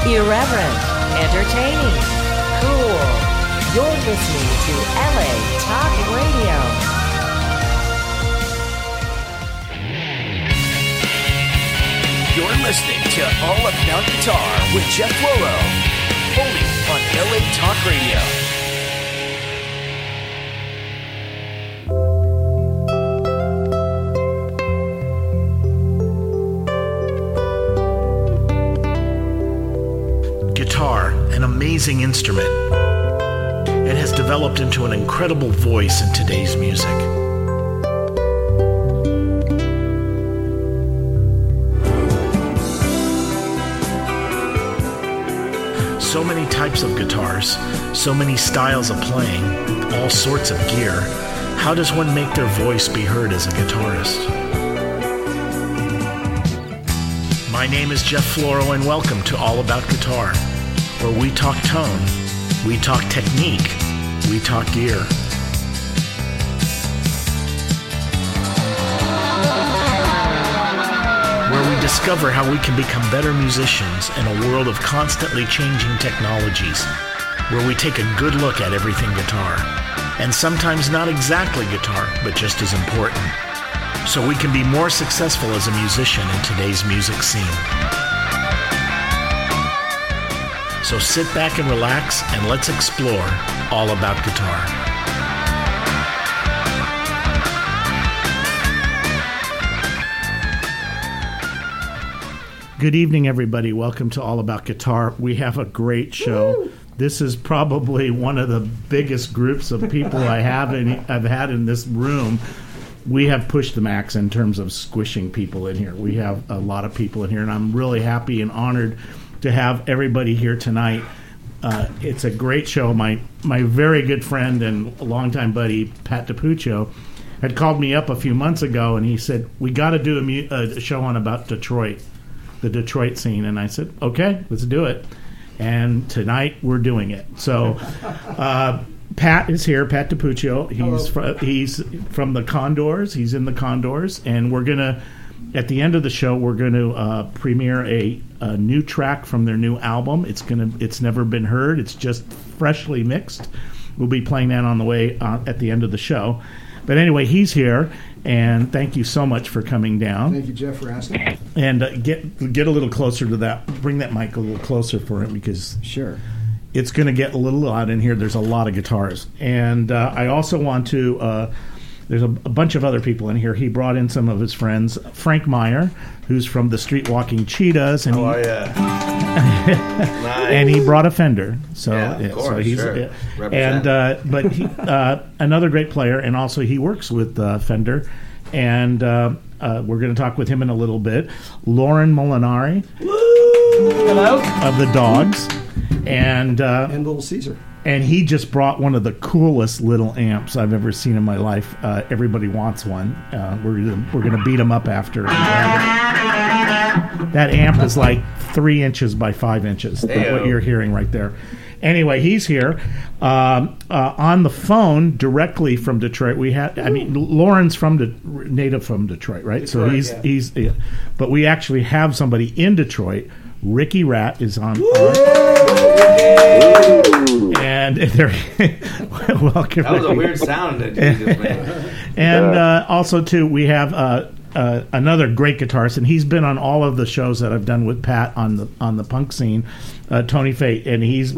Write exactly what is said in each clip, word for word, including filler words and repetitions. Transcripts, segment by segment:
Irreverent, entertaining, cool. You're listening to L A Talk Radio. You're listening to All About Guitar with Jeff Loro, only on L A Talk Radio. Guitar, an amazing instrument. It has developed into an incredible voice in today's music. So many types of guitars, so many styles of playing, all sorts of gear. How does one make their voice be heard as a guitarist? My name is Jeff Floro, and welcome to All About Guitar, where we talk tone, we talk technique, we talk gear. Where we discover how we can become better musicians in a world of constantly changing technologies. Where we take a good look at everything guitar, and sometimes not exactly guitar, but just as important, so we can be more successful as a musician in today's music scene. So sit back and relax, and let's explore all about guitar. Good evening, everybody. Welcome to All About Guitar. We have a great show. Woo! This is probably one of the biggest groups of people I have in, I've had in this room. We have pushed the max in terms of squishing people in here. We have a lot of people in here, and I'm really happy and honored to have everybody here tonight. Uh, it's a great show. My my very good friend and longtime buddy, Pat DiPuccio, had called me up a few months ago, and he said, we got to do a, mu- a show on about Detroit, the Detroit scene. And I said, okay, let's do it. And tonight we're doing it. So uh, Pat is here, Pat DiPuccio. He's fr- he's from the Condors. He's in the Condors, and we're gonna at the end of the show we're going to uh, premiere a, a new track from their new album. It's gonna it's never been heard. It's just freshly mixed. We'll be playing that on the way uh, at the end of the show. But anyway, he's here, and thank you so much for coming down. Thank you, Jeff, for asking. And uh, get get a little closer to that. Bring that mic a little closer for him, because sure, it's going to get a little loud in here. There's a lot of guitars. And uh, I also want to, uh, there's a, a bunch of other people in here. He brought in some of his friends. Frank Meyer, who's from the Street Walking Cheetahs. And oh, he, yeah. Nice. And he brought a Fender. So, yeah, of course, so he's, sure. Yeah. And, uh, but he, uh, another great player, and also he works with uh, Fender. And uh, uh, we're going to talk with him in a little bit. Lauren Molinari. Hello. Of the Dogs. And uh, and Little Caesar. And he just brought one of the coolest little amps I've ever seen in my life. Uh, everybody wants one. Uh, we're gonna, we're going to beat him up after. That amp is like three inches by five inches. That's what you're hearing right there. Anyway, he's here um, uh, on the phone directly from Detroit. We had, I mean, Lauren's from the native from Detroit, right? Detroit, so he's yeah. he's, yeah. But we actually have somebody in Detroit. Ricky Rat is on. And there, welcome. That was a weird sound that you just made. And uh, also too, we have uh, uh, another great guitarist, and he's been on all of the shows that I've done with Pat on the on the punk scene. Uh, Tony Fate, and he's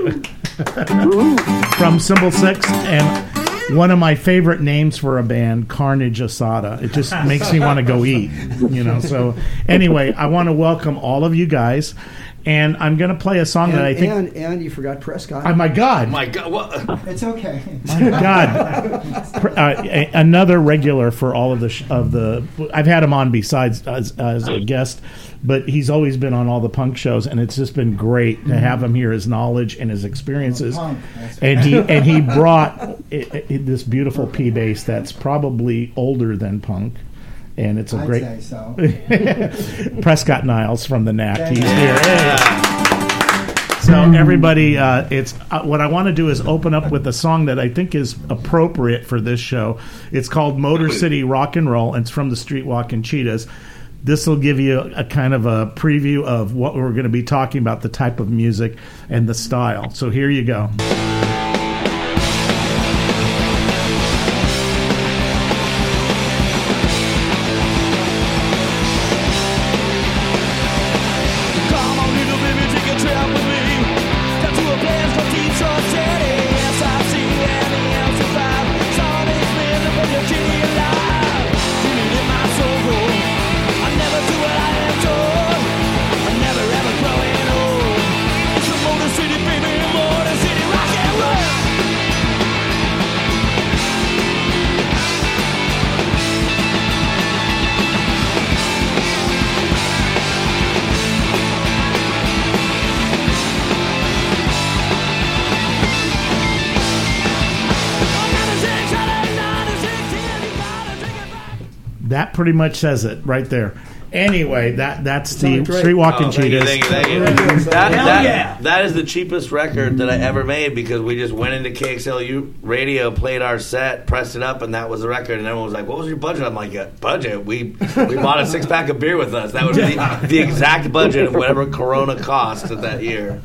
from Symbol Six, and one of my favorite names for a band, Carnage Asada. It just makes me want to go eat, you know. So anyway, I want to welcome all of you guys, and I'm going to play a song and, that I think. And, and you forgot Prescott. Oh my God! Oh my God! What? It's okay. My God! uh, a, another regular for all of the sh- of the. I've had him on besides as, as a guest, but he's always been on all the punk shows, and it's just been great to have him here, his knowledge and his experiences. Punk. And he and he brought it, it, this beautiful P bass that's probably older than punk, and it's a I'd great. Say so. Prescott Niles from the N A C. Thank He's you. here. Hey. So everybody, uh, it's uh, what I want to do is open up with a song that I think is appropriate for this show. It's called Motor City Rock and Roll, and it's from the Street Walking Cheetahs. this will give you a, a kind of a preview of what we're going to be talking about, the type of music and the style. So here you go. That pretty much says it right there. Anyway, that that's the Street Walking Oh, thank you, Cheetahs. thank you, thank you. That, that, that is the cheapest record that I ever made because we just went into K X L U radio, played our set, pressed it up, and that was the record. And everyone was like, "What was your budget?" I'm like, yeah, "Budget? We we bought a six pack of beer with us. That was the, the exact budget of whatever Corona cost at that year."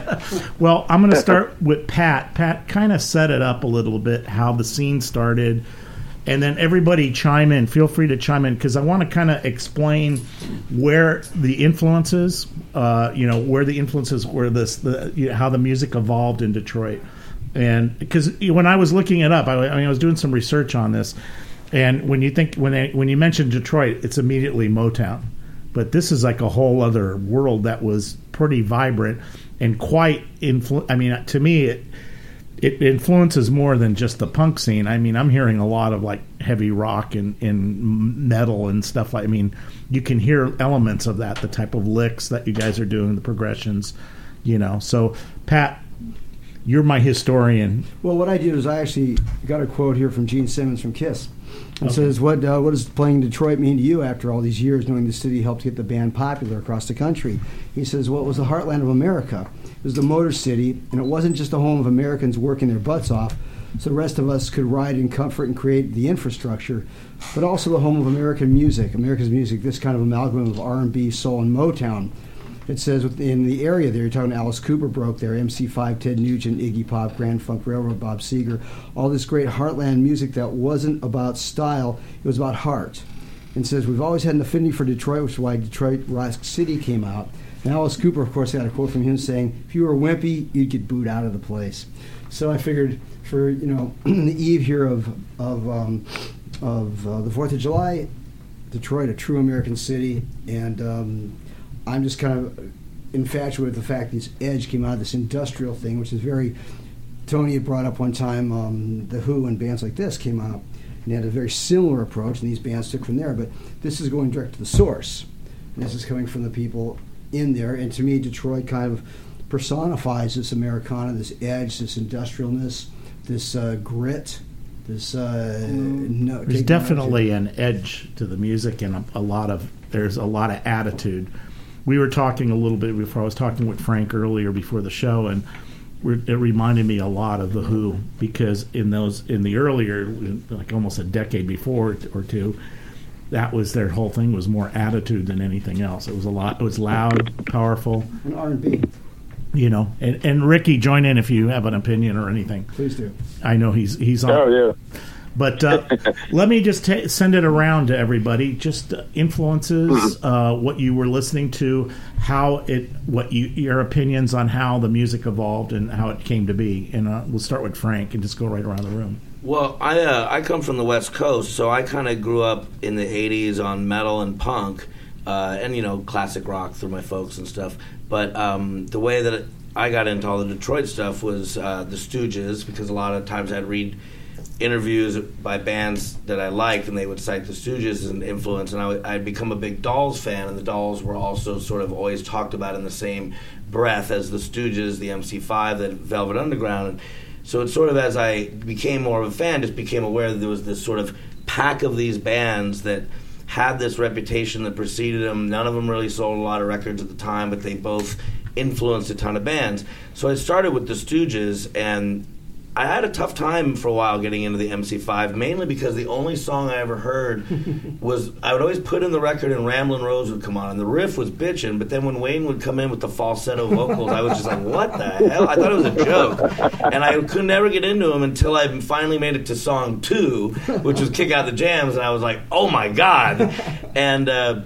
Well, I'm going to start with Pat. Pat kind of set it up a little bit, how the scene started. And then everybody chime in. Feel free to chime in because I want to kind of explain where the influences, uh, you know, where the influences were this, the, you know, how the music evolved in Detroit. And because when I was looking it up, I, I mean, I was doing some research on this. And when you think when they, when you mention Detroit, it's immediately Motown. But this is like a whole other world that was pretty vibrant and quite influ. I mean, to me, it. It influences more than just the punk scene. I mean, I'm hearing a lot of like heavy rock and, and metal and stuff like. I mean, you can hear elements of that, the type of licks that you guys are doing, the progressions, you know. So, Pat, you're my historian. Well, what I did is I actually got a quote here from Gene Simmons from Kiss. It Okay. says, "What uh, what does playing Detroit mean to you after all these years, knowing the city helped get the band popular across the country?" He says, "Well, it was the heartland of America. It was the Motor City, and it wasn't just a home of Americans working their butts off, so the rest of us could ride in comfort and create the infrastructure, but also the home of American music, America's music, this kind of amalgam of R and B, soul, and Motown." It says in the area there, you're talking Alice Cooper broke there, M C five, Ted Nugent, Iggy Pop, Grand Funk Railroad, Bob Seger, all this great heartland music that wasn't about style, it was about heart. And says, "We've always had an affinity for Detroit, which is why Detroit Rock City came out." And Alice Cooper, of course, had a quote from him saying, "If you were wimpy, you'd get booed out of the place." So I figured for, you know, the eve here of, of, um, of uh, the fourth of July, Detroit, a true American city, and um, I'm just kind of infatuated with the fact this Edge came out of this industrial thing, which is very, Tony had brought up one time, um, The Who and bands like this came out, and they had a very similar approach, and these bands took from there, but this is going direct to the source. And this is coming from the people in there, and to me, Detroit kind of personifies this Americana, this edge, this industrialness, this uh, grit, this uh, no, There's take definitely an edge to the music, and a, a lot of there's a lot of attitude. We were talking a little bit before. I was talking with Frank earlier before the show, and we're, it reminded me a lot of the Who because in those in the earlier, like almost a decade before or two, that was their whole thing was more attitude than anything else. It was a lot. It was loud, powerful, and R and B. You know, and, and Ricky, join in if you have an opinion or anything. Please do. I know he's he's on. Oh yeah. But uh, let me just ta send it around to everybody. Just uh, influences, uh, what you were listening to, how it, what you, your opinions on how the music evolved and how it came to be. And uh, we'll start with Frank and just go right around the room. Well, I uh, I come from the West Coast, so I kind of grew up in the eighties on metal and punk, uh, and you know classic rock through my folks and stuff. But um, the way that it, I got into all the Detroit stuff was uh, the Stooges, because a lot of times I'd read interviews by bands that I liked, and they would cite the Stooges as an influence, and I would, I'd become a big Dolls fan, and the Dolls were also sort of always talked about in the same breath as the Stooges, the M C five, the Velvet Underground. And so it's sort of as I became more of a fan, just became aware that there was this sort of pack of these bands that had this reputation that preceded them. None of them really sold a lot of records at the time, but they both influenced a ton of bands. So I started with the Stooges, and I had a tough time for a while getting into the M C five, mainly because the only song I ever heard was, I would always put in the record and Ramblin' Rose would come on, and the riff was bitchin', but then when Wayne would come in with the falsetto vocals, I was just like, what the hell? I thought it was a joke. And I could never get into him until I finally made it to song two, which was Kick Out the Jams, and I was like, oh my God. And uh,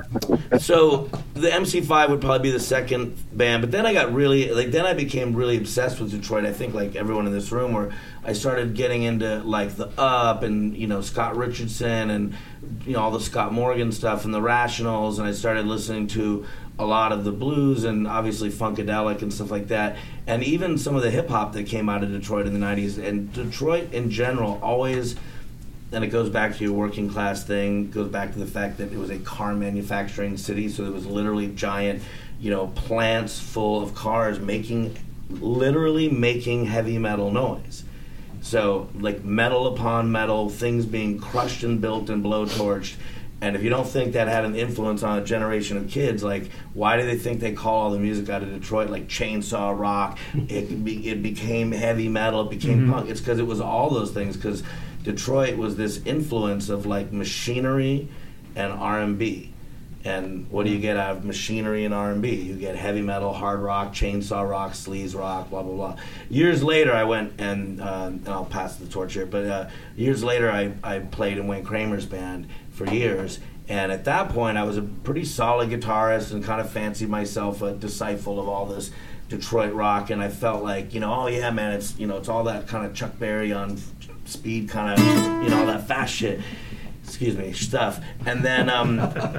so the M C five would probably be the second band, but then I got really, like, then I became really obsessed with Detroit, I think like everyone in this room, where I started getting into like the Up and, you know, Scott Richardson and, you know, all the Scott Morgan stuff and the Rationals, and I started listening to a lot of the blues and obviously Funkadelic and stuff like that, and even some of the hip hop that came out of Detroit in the nineties. And Detroit in general always, and it goes back to your working class thing, goes back to the fact that it was a car manufacturing city, so there was literally giant, you know, plants full of cars making, literally making heavy metal noise. So, like, metal upon metal, things being crushed and built and blowtorched. And if you don't think that had an influence on a generation of kids, like, why do they think they call all the music out of Detroit, like chainsaw rock? It be, it became heavy metal, it became mm-hmm. punk. It's because it was all those things, because Detroit was this influence of, like, machinery and R and B. And what do you get out of machinery and R and B? You get heavy metal, hard rock, chainsaw rock, sleaze rock, blah, blah, blah. Years later, I went and, uh, and I'll pass the torch here, but uh, years later, I, I played in Wayne Kramer's band for years. And at that point, I was a pretty solid guitarist and kind of fancied myself a disciple of all this Detroit rock. And I felt like, you know, oh yeah, man, it's, you know, it's all that kind of Chuck Berry on speed kind of, you know, all that fast shit. Excuse me, stuff. And then um,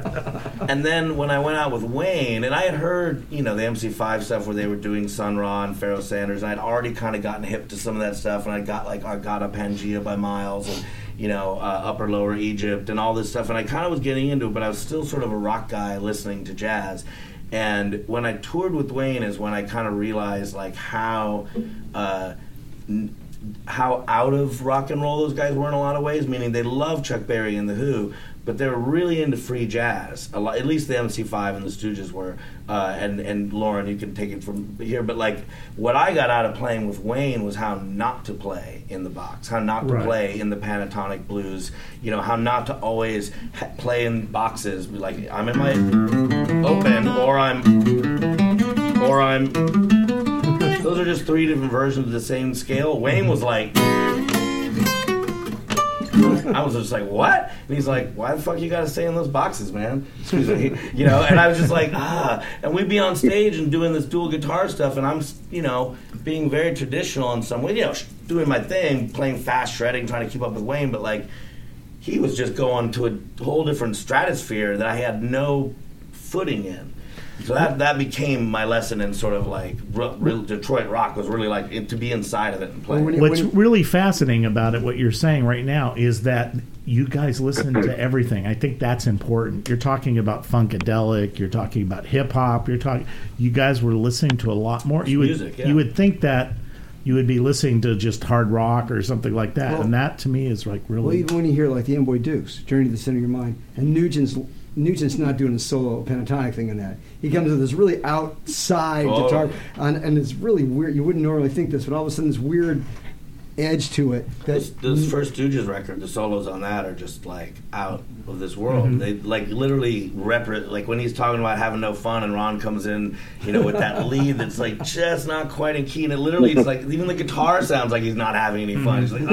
and then when I went out with Wayne, and I had heard, you know, the M C five stuff where they were doing Sun Ra and Pharoah Sanders, and I'd already kind of gotten hip to some of that stuff, and I got like Argata Pangea by Miles, and, you know, uh, Upper Lower Egypt, and all this stuff, and I kind of was getting into it, but I was still sort of a rock guy listening to jazz. And when I toured with Wayne is when I kind of realized, like, how... Uh, n- how out of rock and roll those guys were in a lot of ways, meaning they loved Chuck Berry and The Who, but they were really into free jazz. A lot, at least the M C five and the Stooges were, uh, and, and Lauren, you can take it from here, but like, what I got out of playing with Wayne was how not to play in the box, how not to right. play in the pentatonic blues, you know, how not to always ha- play in boxes, like, I'm in my open, or I'm, or I'm, those are just three different versions of the same scale. Wayne was like, I was just like, what? And he's like, why the fuck you gotta stay in those boxes, man? Excuse me. You know, and I was just like, ah. And we'd be on stage and doing this dual guitar stuff, and I'm, you know, being very traditional in some way, you know, doing my thing, playing fast shredding, trying to keep up with Wayne, but like, he was just going to a whole different stratosphere that I had no footing in. So that that became my lesson in sort of like real, real Detroit rock was really like it, to be inside of it and play. What's really fascinating about it, what you're saying right now, is that you guys listen to everything. I think that's important. You're talking about Funkadelic, you're talking about hip hop, you're talking. You guys were listening to a lot more. You would music, yeah. you would think that you would be listening to just hard rock or something like that, well, and that to me is like really. Well, even when you hear like the Amboy Dukes, Journey to the Center of Your Mind, and Nugent's. Nugent's not doing a solo pentatonic thing in that. He comes with this really outside oh. guitar, and, and it's really weird. You wouldn't normally think this, but all of a sudden this weird edge to it. That this, this first Stooges record, the solos on that are just like out of this world. Mm-hmm. They like literally repre- like when he's talking about having no fun, and Ron comes in, you know, with that lead that's like just not quite in key, and it literally it's like even the guitar sounds like he's not having any fun. He's like,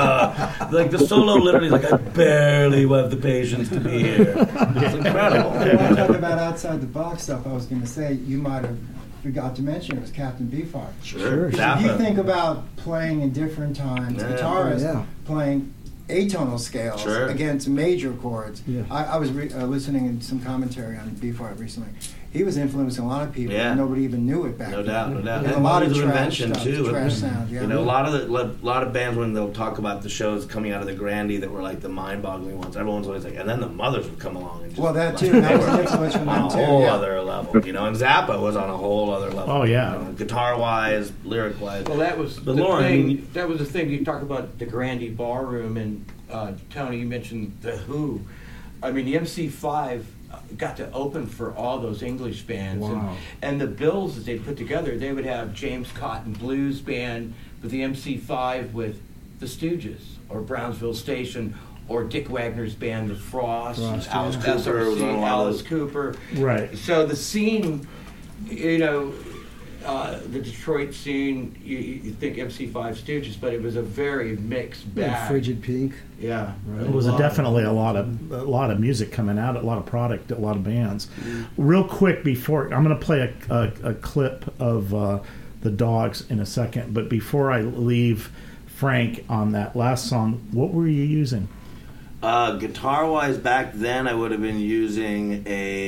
ah, like the solo literally is like I barely have the patience to be here. It's incredible. When I talk about outside the box stuff, I was going to say you might have forgot to mention it was Captain Beefheart. Sure. So if you think about playing in different times, yeah. guitarists yeah. playing atonal scales sure. against major chords. Yeah. I, I was re- uh, listening to some commentary on Beefheart recently. He was influencing a lot of people, yeah. and nobody even knew it back no then. doubt, no doubt. And And a lot of his trash invention stuff, too. trash sound. Yeah. You know, a lot of the a lot of bands when they'll talk about the shows coming out of the Grandy that were like the mind-boggling ones. Everyone's always like, and then the Mothers would come along and just Well, that like, too. they That was were an influence from on them a too. whole yeah. other level. You know, and Zappa was on a whole other level. Oh, yeah. you know, guitar-wise, lyric-wise. Well, that was But the Lauren, thing. I mean, that was the thing. You talk about the Grandy Ballroom, and uh, Tony, you mentioned the Who. I mean, the M C five got to open for all those English bands, Wow. and, and the bills that they put together, they would have James Cotton Blues Band but the M C five with the Stooges or Brownsville Station or Dick Wagner's band, The Frost, Frost, Alice S Cooper R C, was on a lot of Alice those. Cooper. Right. So the scene, you know, uh, the Detroit scene, you, you think M C five Stooges, but it was a very mixed Yeah, bag. Frigid Pink. Yeah. It was a definitely a lot of a lot of music coming out, a lot of product, a lot of bands. Real quick before I'm going to play a, a, a clip of uh, the Dogs in a second, but before I leave Frank on that last song, what were you using? Uh, guitar-wise, back then I would have been using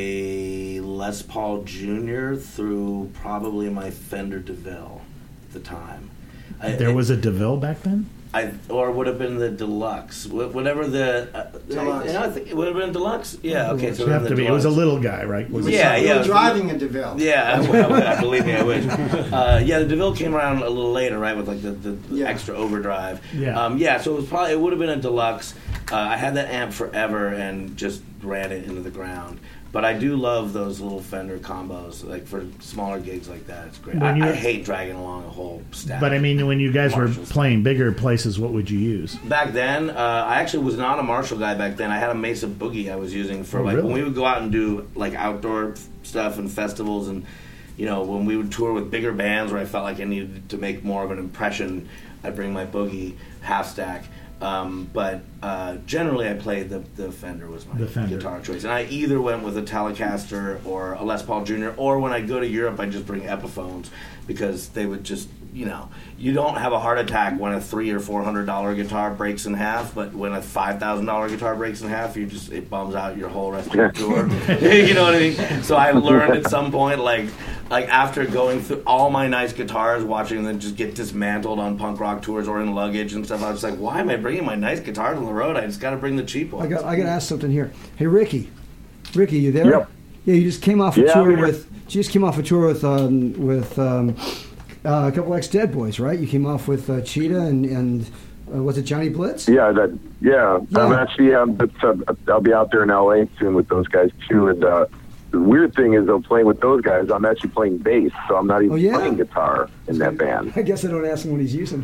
a Les Paul Junior through probably my Fender DeVille at the time. I, There was a DeVille back then? I or would have been the Deluxe, Wh- whatever the uh, Deluxe. I, I think it would have been Deluxe. Yeah, okay. So You have then to the be. It was a Deluxe. little guy, right? Was it Yeah, You yeah. were it was- driving a DeVille. Yeah, I, I, I believe me, I wish. Uh, yeah, the DeVille came around a little later, right, with like the, the, the Yeah. extra overdrive. Yeah. Um, yeah. So it was probably it would have been a Deluxe. Uh, I had that amp forever and just ran it into the ground. But I do love those little Fender combos, like for smaller gigs like that. It's great. When I, you- I hate dragging along a whole stack. But I mean, when you guys were Marshalls. playing bigger places, what would you use? Back then, uh, I actually was not a Marshall guy back then. I had a Mesa Boogie I was using for Oh, like really? when we would go out and do like outdoor f- stuff and festivals, and you know when we would tour with bigger bands where I felt like I needed to make more of an impression. I'd bring my Boogie half stack. Um, but uh, generally, I played the the Fender was my The Fender. guitar choice, and I either went with a Telecaster or a Les Paul Junior, or when I go to Europe, I just bring Epiphones because they would just, you know, you don't have a heart attack when a three or four hundred dollar guitar breaks in half, but when a five thousand dollar guitar breaks in half, you just it bums out your whole rest of your tour. You know what I mean? So I learned at some point, like. Like after going through all my nice guitars, watching them just get dismantled on punk rock tours or in luggage and stuff, I was like, "Why am I bringing my nice guitars on the road? I just got to bring the cheap ones." I got I got to ask something here. Hey, Ricky. Ricky, you there? Yep. Yeah, you just came off a Yeah, tour I'm here. with. You just came off a tour with um, with um, uh, a couple ex-Dead Boys, right? You came off with uh, Cheetah and and uh, was it Johnny Blitz? Yeah, that. Yeah, Yeah. I'm actually. Um, it's, uh, I'll be out there in L A soon with those guys too. And uh, the weird thing is, though, playing with those guys, I'm actually playing bass, so I'm not even Oh, yeah? playing guitar in that band. I guess I don't ask him what he's using.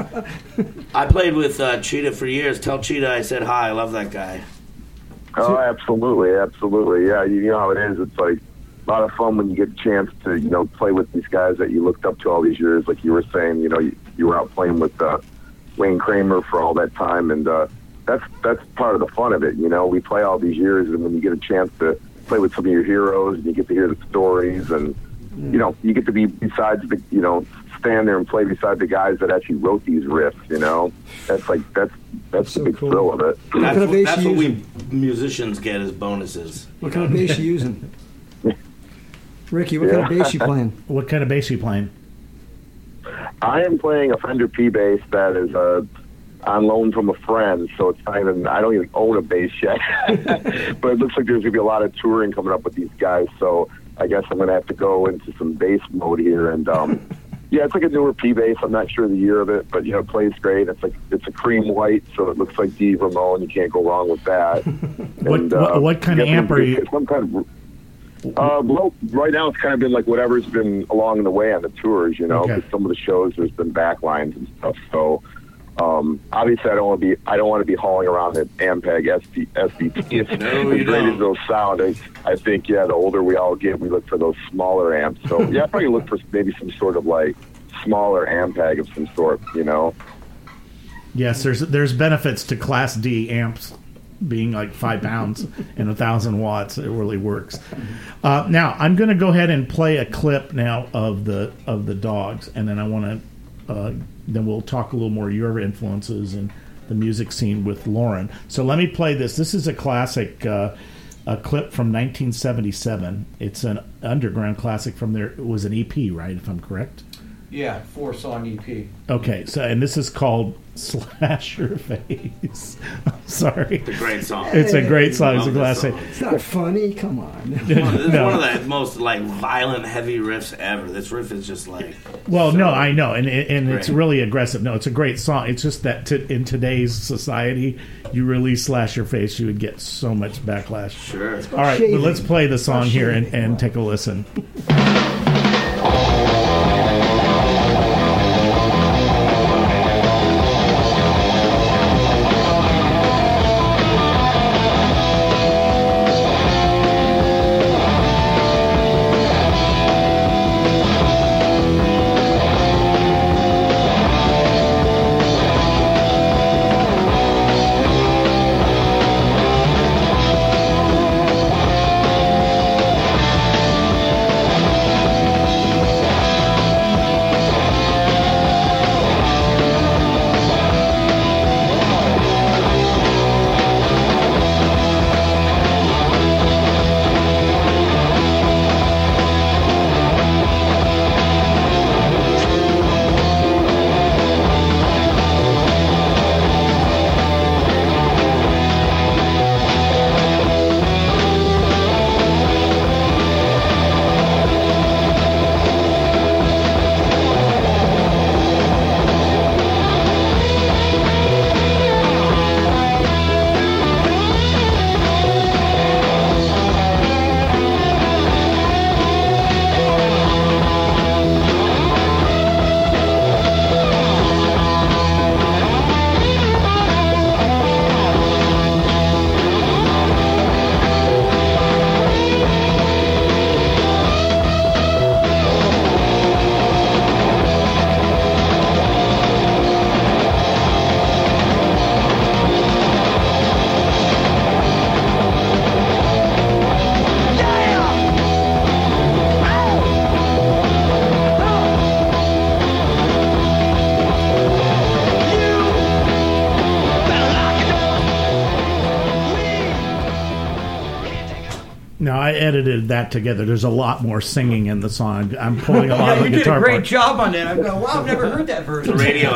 I played with uh, Cheetah for years. Tell Cheetah I said hi. I love that guy. Oh, absolutely, absolutely. Yeah, you know how it is. It's like a lot of fun when you get a chance to, you know, play with these guys that you looked up to all these years. Like you were saying, you know, you, you were out playing with uh, Wayne Kramer for all that time, and uh, that's that's part of the fun of it. You know, we play all these years, and when you get a chance to play with some of your heroes, and you get to hear the stories, and you know, you get to be besides the, you know, stand there and play beside the guys that actually wrote these riffs. You know, that's like that's that's So the big cool. thrill of it. What That's kind of what, bass that's you what we using? musicians get as bonuses. What kind of bass you using? Ricky, what kind of bass you playing? What kind of bass you playing? I am playing a Fender P bass that is uh, on loan from a friend, so it's not even, I don't even own a bass yet. But it looks like there's going to be a lot of touring coming up with these guys, so I guess I'm going to have to go into some bass mode here. And um, yeah, it's like a newer P bass. I'm not sure the year of it, but you know, it plays great. It's like it's a cream white, so it looks like Dee Ramone. You can't go wrong with that. What- And, uh, what- what kind of I guess amp are you- Some kind of. Uh, well, right now it's kind of been like whatever's been along the way on the tours, you know. Okay. Because some of the shows there's been backlines and stuff. So um, obviously, I don't want to be I don't want to be hauling around an Ampeg S V T. As No, as you great don't. as those sound, I, I think yeah, the older we all get, we look for those smaller amps. So yeah, I probably look for maybe some sort of like smaller Ampeg of some sort, you know. Yes, there's there's benefits to Class D amps being like five pounds and a thousand watts. It really works. Uh, now I'm going to go ahead and play a clip now of the of the Dogs, and then I want to uh, then we'll talk a little more your influences and the music scene with Lauren. So let me play this. This is a classic. Uh, a clip from nineteen seventy-seven. It's an underground classic from there. It was an E P, right? If I'm correct. Yeah, four song E P. Okay, so and this is called Slash Your Face. I'm sorry. It's a great song. It's a great song. It's a Love this classic. song. It's not funny. Come on. It's No. one of the most like violent, heavy riffs ever. This riff is just like. Well, so- no, I know, and and it's Great. really aggressive. No, it's a great song. It's just that to, in today's society, you release Slash Your Face, you would get so much backlash. Sure. All right, Shaving. well, let's play the song About here and, shaving. and take a listen. Thank No, I edited that together. There's a lot more singing in the song. I'm pulling a lot Yeah, of you the did a guitar great parts. job on that. I'm going, wow, I've never heard that version. The radio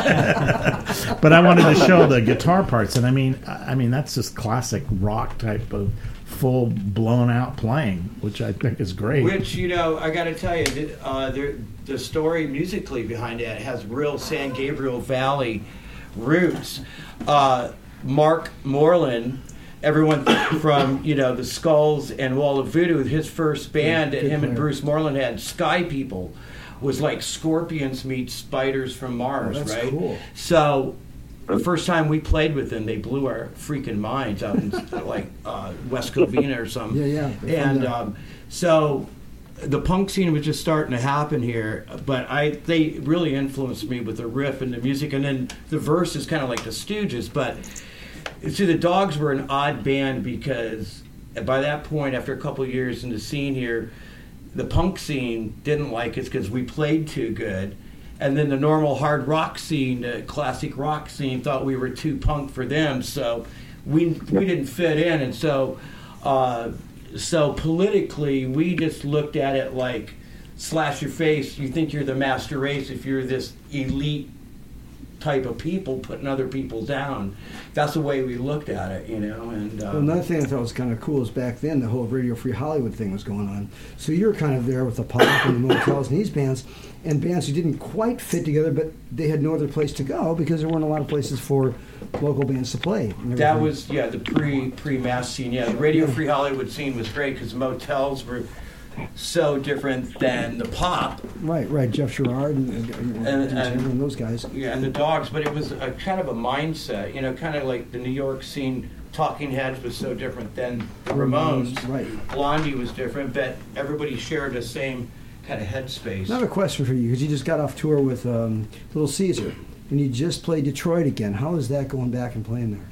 edit. But I wanted to show the guitar parts, and I mean, I mean that's just classic rock type of full blown out playing, which I think is great. Which, you know, I got to tell you, the, uh, the, the story musically behind it has real San Gabriel Valley roots. Uh, Mark Moreland, everyone from, you know, the Skulls and Wall of Voodoo, his first band that him and Bruce Moreland had, Sky People, was like Scorpions meet Spiders from Mars, Oh, that's right? cool. So the first time we played with them, they blew our freaking minds out in like uh, West Covina or something. Yeah, yeah, they're from And there. um, so the punk scene was just starting to happen here, but I they really influenced me with the riff and the music, and then the verse is kind of like the Stooges. But see, the Dogs were an odd band because by that point, after a couple of years in the scene here, the punk scene didn't like us because we played too good. And then the normal hard rock scene, the classic rock scene, thought we were too punk for them, so we we didn't fit in. And so, uh, so politically, we just looked at it like, slash your face. You think you're the master race if you're this elite type of people putting other people down. That's the way we looked at it, you know. And um, Well, another thing I thought was kind of cool is back then the whole Radio Free Hollywood thing was going on. So you were kind of there with the pop and the motels and these bands, and bands who didn't quite fit together, but they had no other place to go because there weren't a lot of places for local bands to play. and that everything. was yeah the pre pre mass scene. Yeah, the Radio Free Hollywood scene was great because motels were so different than the pop. right, right. Jeff Sherrard and, and, and, And- Jim and- Taylor and those guys. Yeah, and the Dogs, but it was a kind of a mindset, you know, kind of like the New York scene. Talking Heads was so different than the Ramones. Ramones, right. Blondie was different, but everybody shared the same kind of headspace. Another question for you, because you just got off tour with um, Little Caesar, and you just played Detroit again. How is that going back and playing there?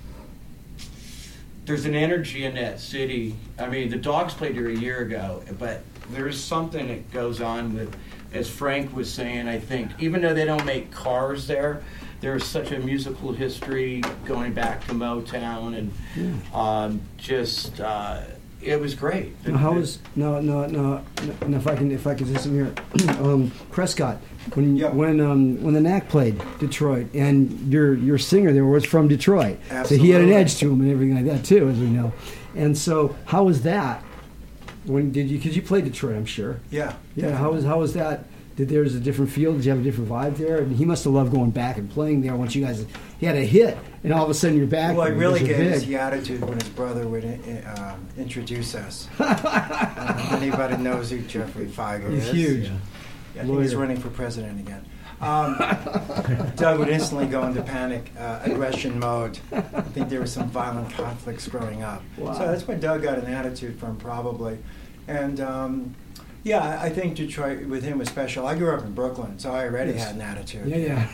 There's an energy in that city. I mean, the Dogs played here a year ago, but there's something that goes on with, as Frank was saying, I think, even though they don't make cars there, there's such a musical history going back to Motown, and um, just uh, it was great. Now, how is no no no no? If I can if I can just here, um, Prescott, when Yeah. when um, when the Knack played Detroit, and your your singer there was from Detroit, so he had an Absolutely. edge to him and everything like that too, as we know. And so, how was that? When did you? Because you played Detroit, I'm sure. Yeah. Yeah. How was how was that? Did there's a different feel? Did you have a different vibe there? And he must have loved going back and playing there once you guys he had a hit, and all of a sudden you're back. Well, it and really you guys are gave us big. the attitude when his brother would uh, um, introduce us. uh, if anybody knows who Jeffrey Feiger He's is. huge. I think he's Lawyer. running for president again. Um, Doug would instantly go into panic uh, aggression mode. I think there were some violent conflicts growing up. Wow. So that's where Doug got an attitude from, probably. And um, yeah, I I think Detroit with him was special. I grew up in Brooklyn, so I already Yes. had an attitude. Yeah,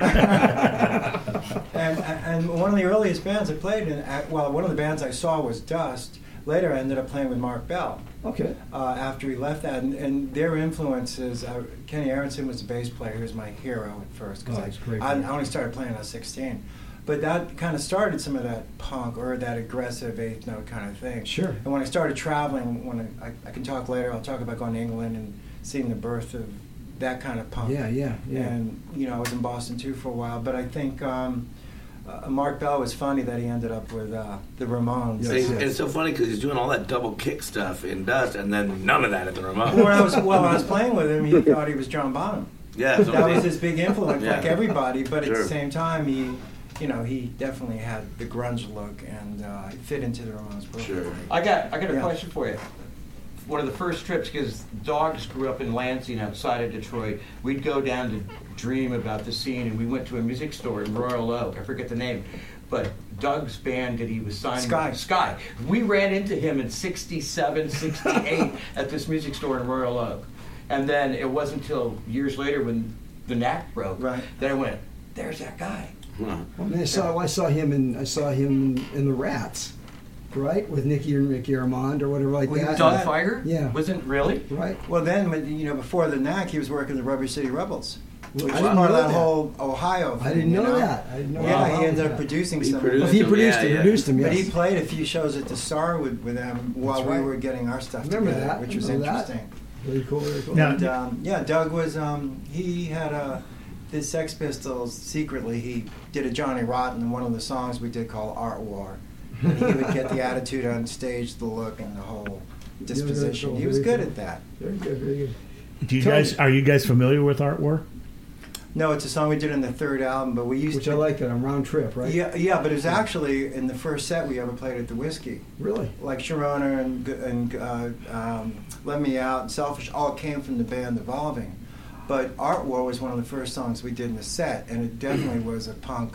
yeah. and and one of the earliest bands I played in, uh, well, one of the bands I saw was Dust. Later, I ended up playing with Mark Bell. Okay. Uh, after he left that, and, and their influences, uh, Kenny Aronson was the bass player. He was my hero at first because Oh, he's a great I, I player. only started playing when I was sixteen. But that kind of started some of that punk or that aggressive eighth note kind of thing. Sure. And when I started traveling, when I, I, I can talk later, I'll talk about going to England and seeing the birth of that kind of punk. Yeah, yeah, yeah. And you know, I was in Boston too for a while. But I think um, uh, Mark Bell was funny that he ended up with uh, the Ramones. And he's- and it's so funny because he's doing all that double kick stuff in Dust, and then none of that at the Ramones. When I was well, when I was playing with him, he thought he was John Bonham. Yeah, that's what That I was mean. his big influence, Yeah. like everybody. But at Sure. the same time, he, you know, he definitely had the grunge look and uh, fit into the Ramones perfectly. Sure. I got I got a Yeah. question for you. One of the first trips, because Dogs grew up in Lansing outside of Detroit, we'd go down to dream about the scene, and we went to a music store in Royal Oak. I forget the name, but Doug's band that he was signed Sky. with, Sky. We ran into him in sixty-seven, sixty-eight at this music store in Royal Oak. And then it wasn't until years later when the Knack broke Right. that I went, there's that guy. Huh. And I saw I saw him in I saw him in, in the Rats, right, with Nicky or Mickey Armand or whatever like Well, that. Doug that- Feiger? Yeah. Wasn't really? Right. Well, then, when, you know, before the Knack, he was working with the Rubber City Rebels. which I was didn't part of know that, that. whole Ohio thing. I didn't know you know? that. I didn't know Yeah, that. he ended up producing He some. produced of He it. him, produced yeah, him, yeah. produced him, yes. But he played a few shows at the Star with, with them while That's we right. were getting our stuff Remember together, that. which was Remember that. interesting. Very cool, very cool. Now- And um, yeah, Doug was um, he had a the Sex Pistols secretly. He did a Johnny Rotten in one of the songs we did called Art War. And he would get the attitude on stage, the look, and the whole disposition. cool, He was very good cool. at that. Very good, very good. Do you Tell guys me- are you guys familiar with Art War? No, it's a song we did in the third album, but we used Which to. I like that on Round Trip, right? Yeah, yeah, but it was actually in the first set we ever played at the Whiskey. Really? Like Sharona and, and uh, um, Let Me Out and Selfish all came from the band Evolving. But Art War was one of the first songs we did in the set, and it definitely was a punk.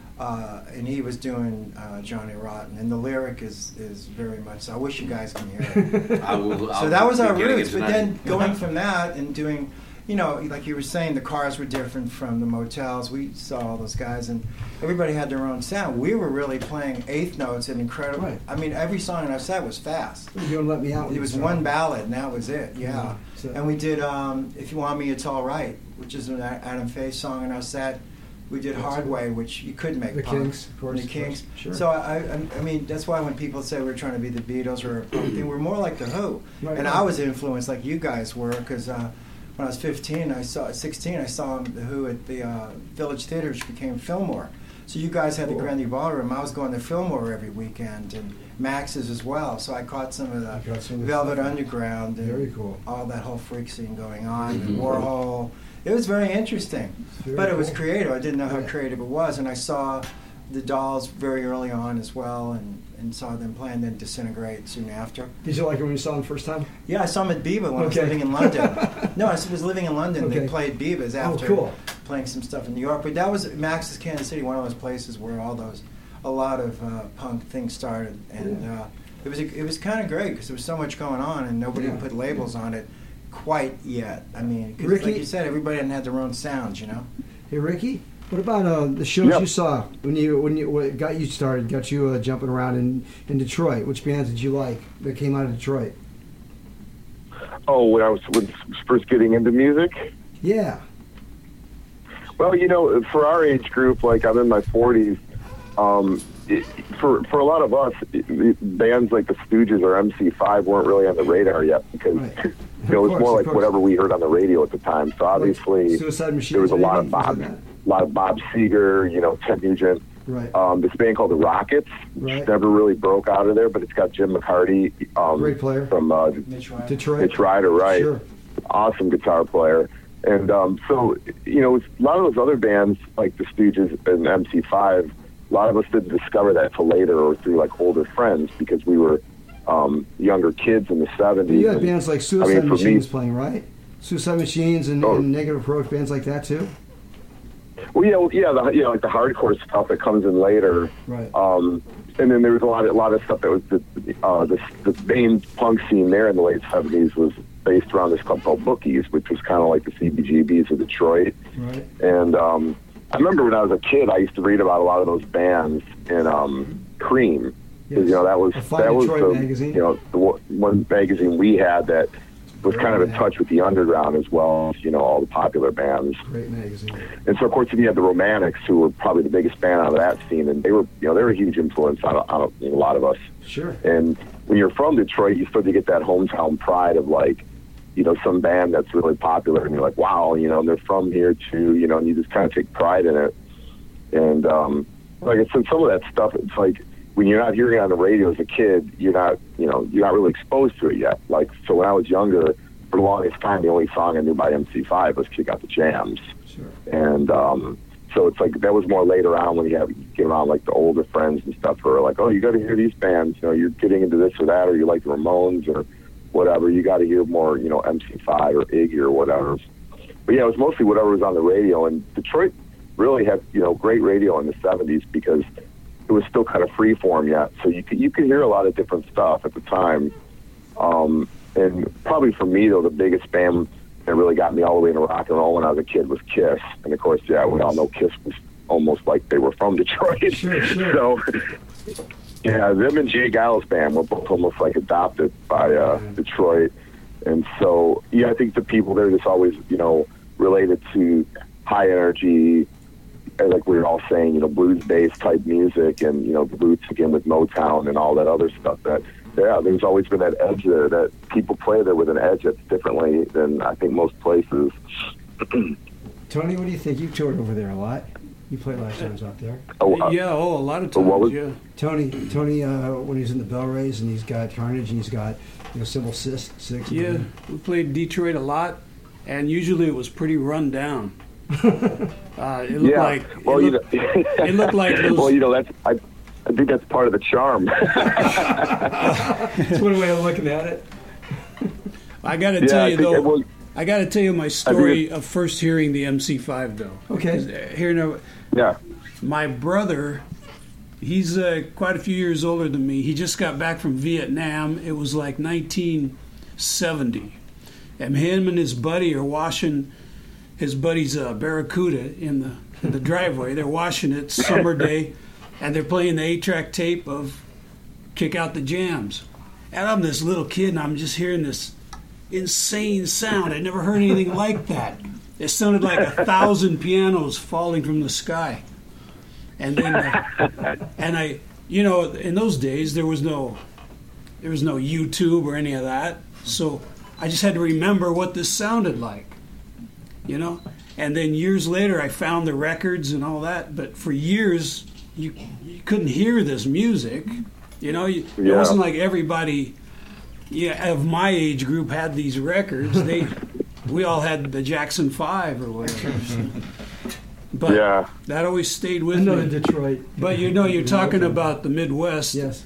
Uh, and he was doing uh, Johnny Rotten, and the lyric is, is very much so. I wish you guys can hear it. I will, So I'll that was be our getting it roots. But tonight. then going from that and doing, you know, like you were saying, the cars were different from the motels. We saw all those guys, and everybody had their own sound. We were really playing eighth notes and incredible. Right. I mean, every song in our set was fast. You don't let me out. It was one ballad, and that was it. Yeah. Yeah, so- And we did um, "If You Want Me, It's All Right," which is an Adam Faye song in our set. We did "Hard Way," which you couldn't make. The punk. Kinks, of course, And the of course. Kinks. Sure. So I, I, I mean, that's why when people say we're trying to be the Beatles or a punk thing, we're more like the Who. Right, and right. I was influenced like you guys were because uh, when I was fifteen, I saw sixteen, I saw the Who at the uh, Village Theatre, which became Fillmore. So you guys had the Cool. Grundy Ballroom. I was going to Fillmore every weekend and Max's as well. So I caught some of the You got some of the Velvet stuff. Underground and Very cool. all that whole freak scene going on, Mhm. and Warhol. It was very interesting, Very but it was cool. creative. I didn't know how Yeah. creative it was, and I saw the Dolls very early on as well, and, and saw them play and then disintegrate soon after. Did you like it when you saw them the first time? Yeah, I saw them at Biba when I was Okay. living in London. No, I was living in London. Okay. They played Bibas Oh, after cool. playing some stuff in New York. But that was Max's Kansas City, one of those places where all those, a lot of uh, punk things started, and Yeah. uh, it was it was kind of great because there was so much going on, and nobody Yeah. put labels on it quite yet. I mean, 'cause Ricky? like you said, everybody hadn't had their own sounds, you know. Hey, Ricky, what about uh, the shows Yep. you saw when you when you what got you started, got you uh, jumping around in, in Detroit? Which bands did you like that came out of Detroit? Oh, when I was, was first getting into music? Yeah. Well, you know, for our age group, like I'm in my forties, um, it, for for a lot of us, it, it, bands like the Stooges or M C five weren't really on the radar yet because Right. you know, it was Of course, more of like course. whatever we heard on the radio at the time. So obviously, Suicide Machines. there was a lot anything? of Bob, Things like a lot of Bob Seger, you know, Ted Nugent. Right. Um, this band called the Rockets, which Right. never really broke out of there, but it's got Jim McCarty, um, Great player. from uh, Mitch Ryan. Detroit. Mitch Ryder, right? Sure. Awesome guitar player. And um, so, you know, a lot of those other bands, like the Stooges and M C five, a lot of us didn't discover that till later or through, like, older friends because we were um, younger kids in the seventies. You had and, bands like I Suicide mean, for Machines me, playing, right? Suicide Machines and, Oh. and Negative Approach, bands like that too. well, yeah, well, yeah, the, you know, like the hardcore stuff that comes in later. Right. Um, and then there was a lot, of, a lot of stuff that was the, uh, the the main punk scene there in the late seventies was based around this club called Bookies, which was kind of like the C B G Bs of Detroit. Right. And um, I remember when I was a kid, I used to read about a lot of those bands in um, Cream. 'Cause, Yes. you know, that was A fine that was Detroit the magazine. you know the one- one magazine we had that was kind of in Yeah. touch with the underground as well as you know all the popular bands. Great magazine. And so, of course, you had the Romantics, who were probably the biggest band out of that scene, and they were, you know, they were a huge influence on, on a, a lot of us. Sure. And when you're from Detroit, you start to get that hometown pride of like, you know, some band that's really popular, and you're like, wow, you know, they're from here too, you know, and you just kind of take pride in it. And um, like I said, some of that stuff, it's like when you're not hearing it on the radio as a kid, you're not, you know, you're not really exposed to it yet. Like, so when I was younger, for the longest time, the only song I knew by M C five was "Kick Out the Jams." Sure. And um, so it's like that was more later on when you have you get around like the older friends and stuff who are like, oh, you got to hear these bands. You know, you're getting into this or that, or you like the Ramones or whatever. You got to hear more, you know, M C five or Iggy or whatever. But yeah, it was mostly whatever was on the radio. And Detroit really had, you know, great radio in the seventies because it was still kind of free form yet. So you could you could hear a lot of different stuff at the time. Um, and probably for me though, the biggest band that really got me all the way into rock and roll when I was a kid was Kiss. And of course, yeah, we all know Kiss was almost like they were from Detroit. Sure, sure. So yeah, them and Jay Giles' band were both almost like adopted by uh, Detroit. And so, yeah, I think the people there just always, you know, related to high energy, like we were all saying, you know, blues bass type music, and you know, the roots again with Motown and all that other stuff. That yeah, there's always been that edge there that people play there with an edge that's differently than I think most places. Tony, what do you think? You toured over there a lot. You played a lot of times out there. Oh, uh, yeah, oh, a lot of what times, was- yeah. Tony, Tony, uh, when he's in the Bell Rays and he's got Carnage and he's got, you know, Symbol Six. six Yeah, we played Detroit a lot, and usually it was pretty run down. uh, it looked yeah. like well, it you looked, know, it looked like those, well, you know, that's I, I think that's part of the charm. That's one way of looking at it. I got to Yeah, tell I you think though. it was- I got to tell you my story it- of first hearing the M C five though. Okay. Here now, yeah. my brother, he's uh, quite a few years older than me. He just got back from Vietnam. It was like nineteen seventy, and him and his buddy are washing his buddy's uh, Barracuda in the in the driveway. They're washing it summer day, and they're playing the eight-track tape of "Kick Out the Jams." And I'm this little kid, and I'm just hearing this insane sound. I never heard anything like that. It sounded like a thousand pianos falling from the sky. And then, uh, and I, you know, in those days there was no, there was no YouTube or any of that. So I just had to remember what this sounded like, you know. And then years later, I found the records and all that. But for years, you you couldn't hear this music, you know. You, Yeah. It wasn't like everybody, yeah, of my age group had these records. They, we all had the Jackson Five or whatever. So. But Yeah. that always stayed with Another me. Detroit. But you know, you're talking about the Midwest. Yes.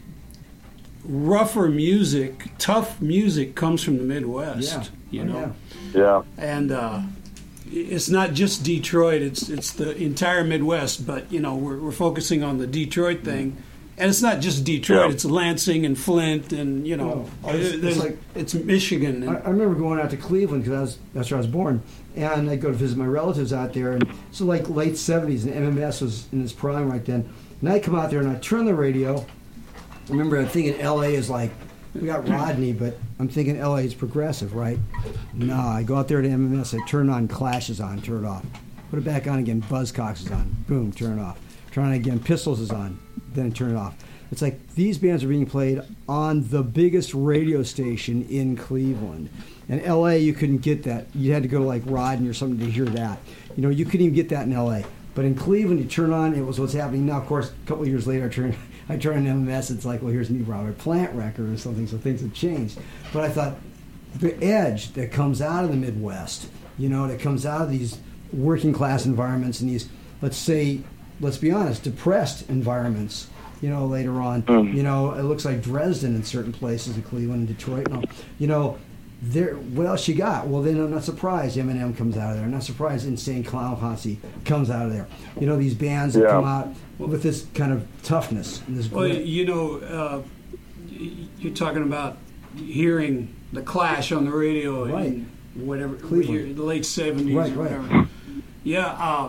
Rougher music, tough music comes from the Midwest. Yeah. You Oh, know, Yeah. and uh, it's not just Detroit; it's it's the entire Midwest. But you know, we're we're focusing on the Detroit thing, and it's not just Detroit; Yeah. it's Lansing and Flint, and you know, Oh, it's- there's- it's like- it's Michigan. And, I, I remember going out to Cleveland because I was that's where I was born, and I'd go to visit my relatives out there, and so like late seventies, and M M S was in its prime right then. And I'd come out there and I'd turn the radio. I remember I'm thinking L A is like, we got Rodney, but I'm thinking L A is progressive, right? Nah, I go out there to M M S, I turn on Clash is on, turn it off. Put it back on again, Buzzcocks is on, boom, turn it off. Turn it again, Pistols is on, then turn it off. It's like these bands are being played on the biggest radio station in Cleveland. In L A, you couldn't get that. You had to go to like Rodney or something to hear that. You know, you couldn't even get that in L A. But in Cleveland, you turn on, it was what's happening now. Of course, a couple of years later, I turn, I turn on M M S, it's like, well, here's a new Robert Plant record or something, so things have changed. But I thought, the edge that comes out of the Midwest, you know, that comes out of these working class environments and these, let's say, let's be honest, depressed environments, you know, later on. Mm. You know, it looks like Dresden in certain places in Cleveland and Detroit. No, you know, there. What else you got? Well, then I'm not surprised Eminem comes out of there. I'm not surprised Insane Clown Posse comes out of there. You know, these bands that Yeah. come out with this kind of toughness and this well, grit. you know, uh, y- you're talking about hearing the Clash on the radio Right. in whatever Cleveland. year, the late seventies Right, or right. whatever. Yeah, uh,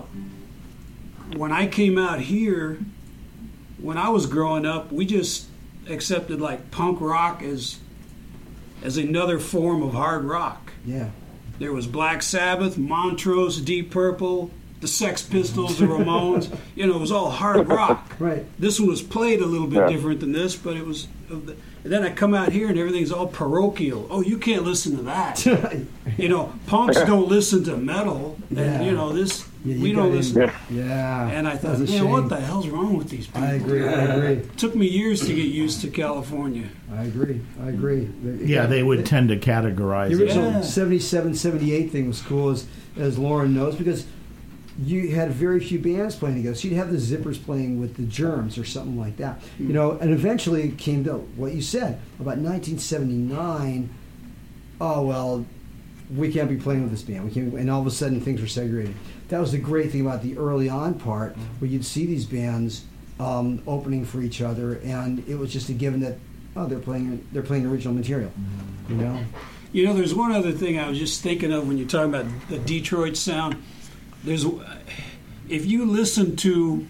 when I came out here, when I was growing up, we just accepted like punk rock as as another form of hard rock. Yeah. There was Black Sabbath, Montrose, Deep Purple, the Sex Pistols, the Ramones. You know, it was all hard rock. Right. This one was played a little bit Yeah. different than this, but it was. And then I come out here and everything's all parochial. Oh, you can't listen to that. You know, punks don't listen to metal, and Yeah. you know this. Yeah, you we got don't in- listen. Yeah. And I thought, That's a man, what shame. the hell's wrong with these people? I agree. I agree. It took me years to get used to California. I agree. I agree. Yeah, they would tend to categorize The it. original Yeah. seventy-seven, seventy-eight thing was cool, as, as Lauren knows, because you had very few bands playing together. So you'd have the Zippers playing with the Germs or something like that. You know, and eventually it came to what you said about nineteen seventy-nine. Oh, well, we can't be playing with this band. We can't, and all of a sudden things were segregated. That was the great thing about the early on part, where you'd see these bands um, opening for each other, and it was just a given that, oh, they're playing they're playing original material. You know. You know, there's one other thing I was just thinking of when you're talking about the Detroit sound. There's, if you listen to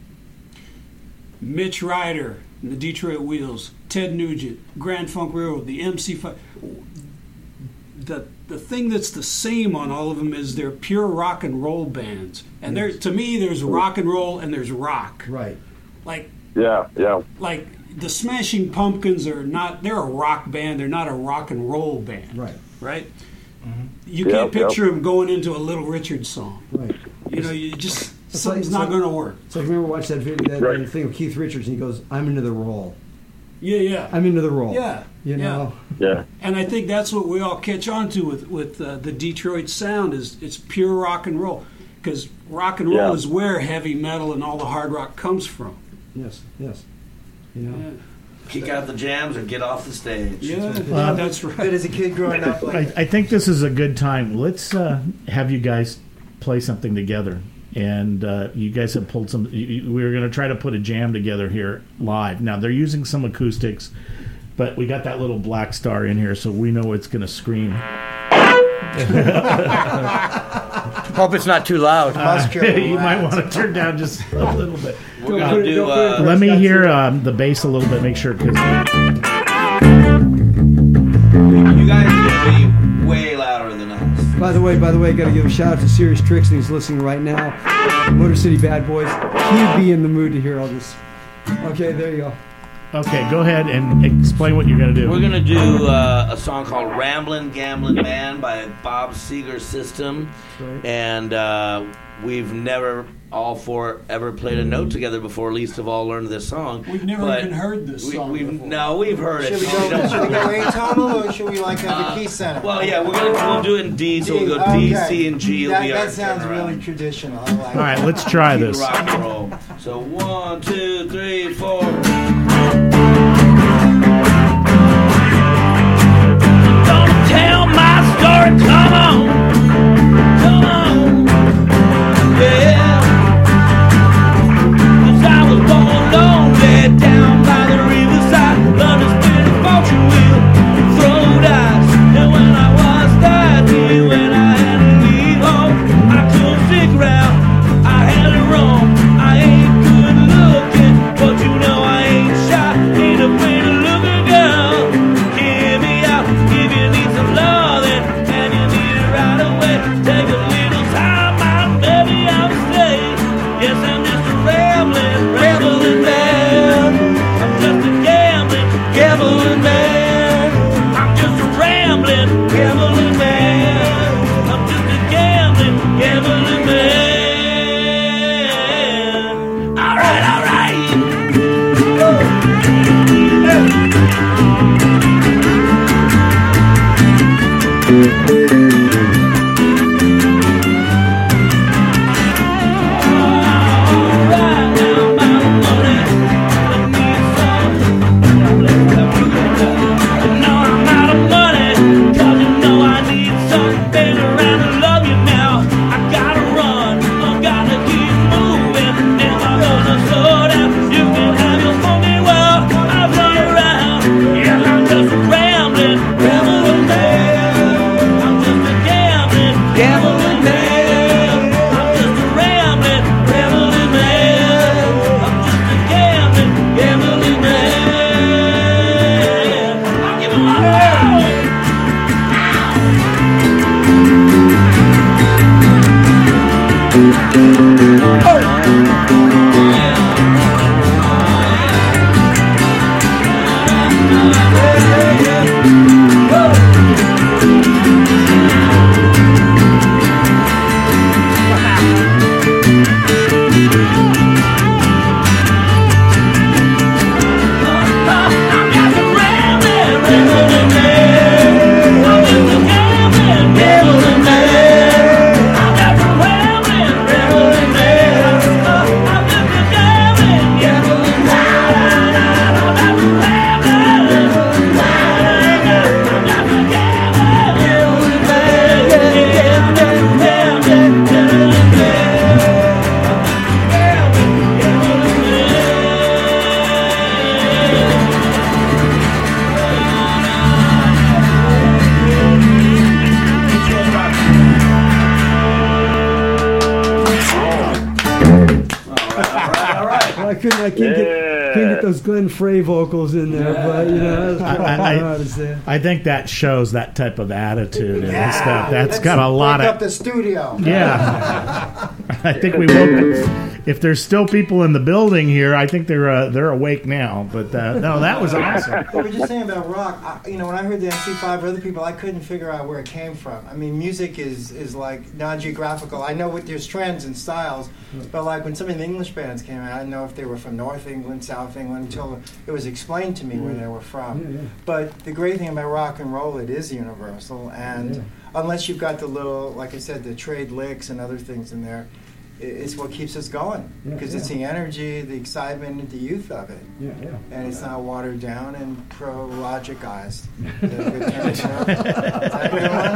Mitch Ryder and the Detroit Wheels, Ted Nugent, Grand Funk Railroad, the M C five, the the thing that's the same on all of them is they're pure rock and roll bands. And there, to me, there's rock and roll and there's rock. Right. Like Yeah, yeah. like the Smashing Pumpkins are not. They're a rock band. They're not a rock and roll band. Right. Right. Mm-hmm. You Yep, can't picture yep. them going into a Little Richard song. Right. You know, you just It's something's like- not it's going like- to work. So I remember watching that video, that Right. thing of Keith Richards, and he goes, "I'm into the roll. Yeah, yeah. I'm into the roll." Yeah, You know. Yeah. And I think that's what we all catch on to with with uh, the Detroit sound is it's pure rock and roll, because rock and roll Yeah. is where heavy metal and all the hard rock comes from. Yes. Yes. You know. Yeah, Kick out the jams and get off the stage. yeah, Well, that's But right. as a kid growing up, like I, I think this is a good time. Let's uh, have you guys play something together. And uh, you guys have pulled some. You, you- we were going to try to put a jam together here live. Now they're using some acoustics, but we got that little black star in here, so we know it's going to scream. Hope it's not too loud. muscular You might rats. want to turn down just a little bit. We're gonna do. don't put it- Uh, Let me hear um, the bass a little bit. Make sure because you guys are gonna be way louder than us. By the way, by the way, got to give a shout out to Serious Tricks, and he's listening right now. Motor City Bad Boys. He'd be in the mood to hear all this. Okay, there you go. okay, go ahead and explain what you're going to do. We're gonna do uh, a song called "Ramblin' Gamblin' Man" by Bob Seger System, Right. and uh, we've never all four ever played a note together before. Least of all, learned this song. We've never But even heard this we, song we've, before. No, we've heard it. Should we so we go? don't- Should we go atonal or should we like have Uh, a key center? Well, yeah, we're gonna we'll do it in D, so we'll go D, Okay. C, and G. Will That, be our that sounds turnaround. really traditional. I like All right, it. let's try Keep it this. rock and roll. So one, two, three, four. Gonna tell my story. Come on, come on, yeah. 'Cause I was born lonely down by the riverside. London's pretty fortune will throw dice. And when I was thirteen, when I had to leave home, I couldn't stick around. I had it wrong. I ain't good looking, but you know I ain't shy. Ain't afraid to look a girl. Hear me out if you need some loving, and you need it right away. Take a little time out, maybe I'll stay. Yes, I'm just a rambling, rambling man. I'm just a gambling, gambling man. I'm just a rambling, gambling man. I'm just a gambling, gambling man. All right, all right. Gambling man, I'm just a rambling, rambling man. I'm just a gambling, gambling man. I'll give him my love. I'm just a rambling, rambling man. I'm just a gambling, gambling man. I'm just a rambling, rambling man. I'm just a gambling, gambling man. I'm just a rambling, rambling man. I'm just a gambling, gambling man. Gambling, gambling, gambling man. Well, I couldn't. I can't get. Yeah. couldn't get those Glenn Frey vocals in there, but you know, that's I, I, I, know how to say it. I think that shows that type of attitude and Yeah, stuff. That's let's got a lot break of up the studio. yeah. I think we woke. If there's still people in the building here, I think they're uh, they're awake now. But uh, no, that was awesome. What we're just saying about rock, I, you know, when I heard the M C five or other people, I couldn't figure out where it came from. I mean, music is, is like non-geographical. I know what there's trends and styles, but like when some of the English bands came out, I didn't know if they were from North England, South England, until it was explained to me where they were from. Yeah, yeah. But the great thing about rock and roll, it is universal, and Yeah. unless you've got the little, like I said, the trade licks and other things in there, i- it's what keeps us going, Yeah, because yeah. it's the energy, the excitement, and the youth of it. Yeah, yeah. And it's not watered down and pro-logicized. Is that a good term? Is that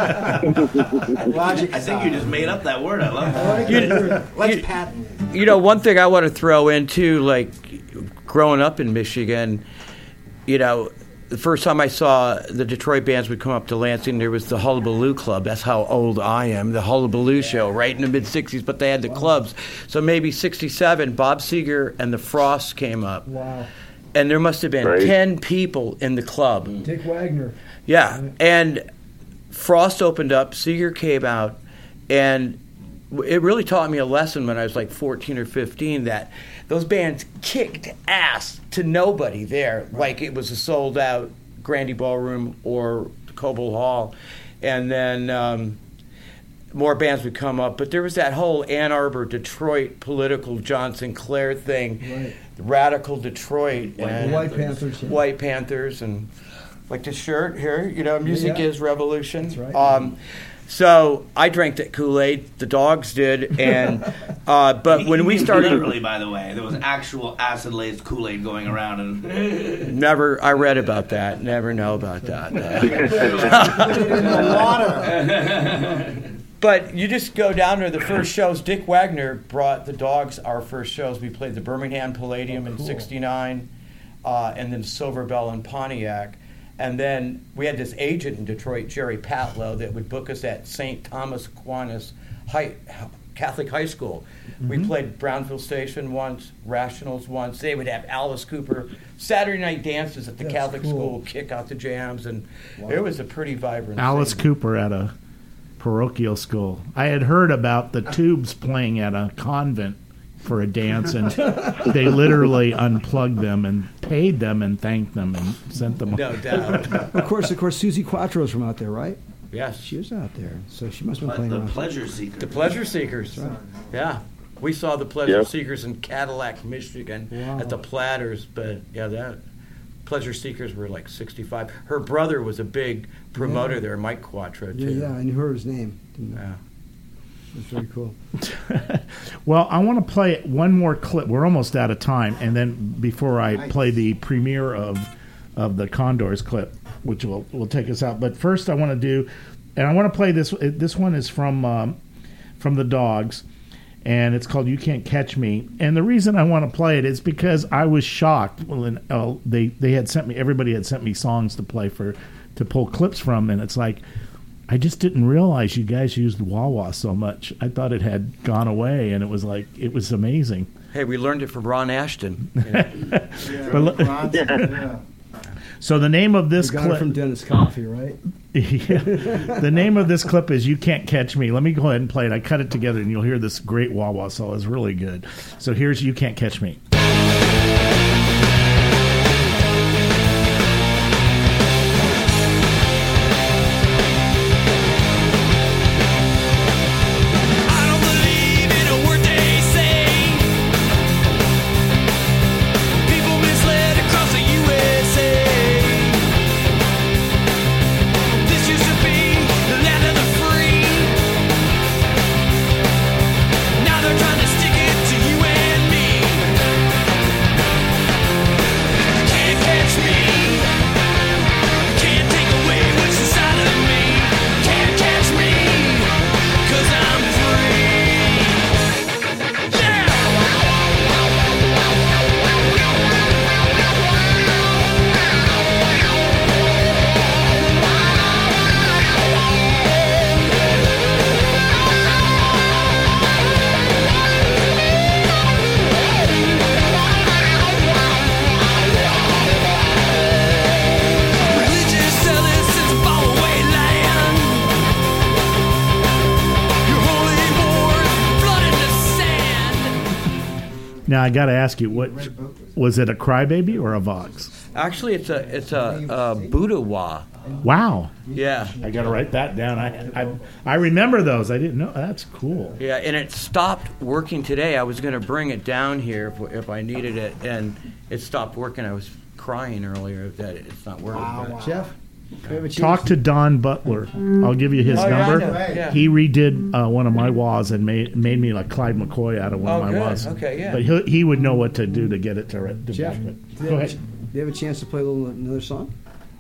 a good one? Logicized. I think you just made up that word. I love that. You, Let's you- patent it. you know, one thing I want to throw into, like, growing up in Michigan, you know, the first time I saw the Detroit bands would come up to Lansing, there was the Hullabaloo Club. That's how old I am. The Hullabaloo Show, right in the mid sixties, but they had the clubs. So maybe sixty-seven, Bob Seger and the Frosts came up. Wow. And there must have been Right. ten people in the club. Dick Wagner. Yeah, and Frost opened up, Seeger came out, and it really taught me a lesson when I was like fourteen or fifteen that those bands kicked ass to nobody there. Like it was a sold out Grandy Ballroom or Coble Hall. And then um, more bands would come up. But there was that whole Ann Arbor, Detroit political John Sinclair thing, Right. radical Detroit. The and White Panthers. Yeah. White Panthers and like this shirt here, you know, music Yeah. is revolution. That's right. Um, so I drank that Kool-Aid. The dogs did, and uh, but when we started, Literally, by the way, there was actual acid-laced Kool-Aid going around, and never. I read about that. Never know about that. In the water. But you just go down there. The first shows, Dick Wagner brought the dogs. Our first shows, we played the Birmingham Palladium in sixty-nine, uh, and then Silver Bell in Pontiac. And then we had this agent in Detroit, Jerry Patlow, that would book us at Saint Thomas Aquinas High, Catholic High School. Mm-hmm. We played Brownfield Station once, Rationals once. They would have Alice Cooper Saturday night dances at the That's Catholic cool. school, kick out the jams, and Wow. it was a pretty vibrant Alice scene. Cooper at a parochial school. I had heard about the Tubes playing at a convent for a dance, and they literally unplugged them and paid them and thanked them and sent them. No doubt. Of course, of course, Susie Quattro's from out there, right? Yes. She was out there, so she must have been playing the around. pleasure seeker. The Pleasure Seekers. Right. Yeah. We saw the Pleasure Yep. Seekers in Cadillac, Michigan Wow. at the Platters, but yeah, that Pleasure Seekers were like sixty-five. Her brother was a big promoter Yeah. there, Mike Quattro, too. Yeah, yeah, I knew her his name. Didn't I? Yeah. That's very cool. Well, I want to play one more clip. We're almost out of time, and then before I Nice. play the premiere of of the Condors clip, which will will take us out. But first, I want to do, and I want to play this. This one is from um, from the Dogs, and it's called "You Can't Catch Me." And the reason I want to play it is because I was shocked when uh, they they had sent me. Everybody had sent me songs to play for to pull clips from, and it's like, I just didn't realize you guys used wah wah so much. I thought it had gone away, and it was like it was amazing. Hey, we learned it from Ron Ashton. Yeah. Yeah, But look- Ron- yeah. So the name of this You got it clip, from Dennis Coffey, right? yeah, the name of this clip is "You Can't Catch Me." Let me go ahead and play it. I cut it together, and you'll hear this great wah wah solo. It's really good. So here's "You Can't Catch Me." I don't believe in a word they say. People misled across the U S A. This used to be the land of the free. Now they're trying to stick it to you and me. Now I got to ask you, what was it? A Crybaby or a Vox? Actually, it's a it's a, a Budawa. Wow. Yeah. I got to write that down. I, I I remember those. I didn't know. That's cool. Yeah, and it stopped working today. I was going to bring it down here if, if I needed it, and it stopped working. I was crying earlier that it's not working. Wow. Jeff? Talk to Don Butler. I'll give you his Oh, yeah, number. I know. Yeah. He redid uh, one of my wahs and made made me like Clyde McCoy out of one Oh, of my good. wahs. Okay, yeah. But he he would know what to do to get it to, to Jeff, back do it. you, Go have a, ahead. do you have a chance to play a little another song?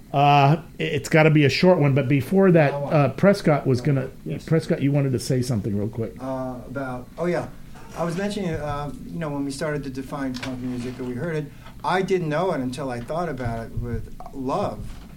Uh, it's got to be a short one. But before that, uh, Prescott was gonna. Prescott, you wanted to say something real quick. Uh, about oh yeah, I was mentioning uh, you know when we started to define punk music or we heard it, I didn't know it until I thought about it with Love,